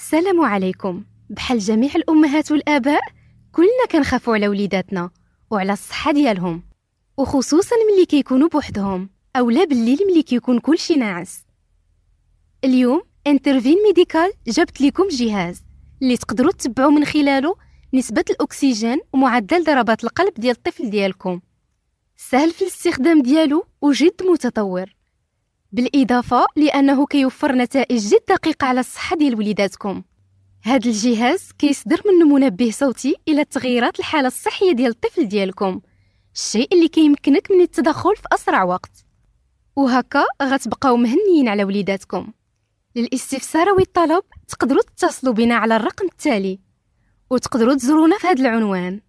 السلام عليكم. بحال جميع الأمهات والآباء كلنا كنخافوا على وليداتنا وعلى الصحة ديالهم، وخصوصا ملي كيكونوا بوحدهم أولا بالليل ملي كيكون كلشي ناعس. اليوم انترفين ميديكال جابت لكم جهاز اللي تقدروا تتبعوا من خلاله نسبة الأكسجين ومعدل ضربات القلب ديال الطفل ديالكم. سهل في الاستخدام ديالو وجد متطور، بالإضافة لأنه كيوفر نتائج جد دقيقة على الصحة ديال وليداتكم. هذا الجهاز كيصدر منه منبه صوتي إلى تغييرات الحالة الصحية ديال الطفل ديالكم، الشيء اللي كيمكنك من التدخل في أسرع وقت، وهكا غتبقاو مهنيين على وليداتكم. للاستفسار والطلب تقدروا تتصلوا بنا على الرقم التالي، وتقدروا تزورونا في هذا العنوان.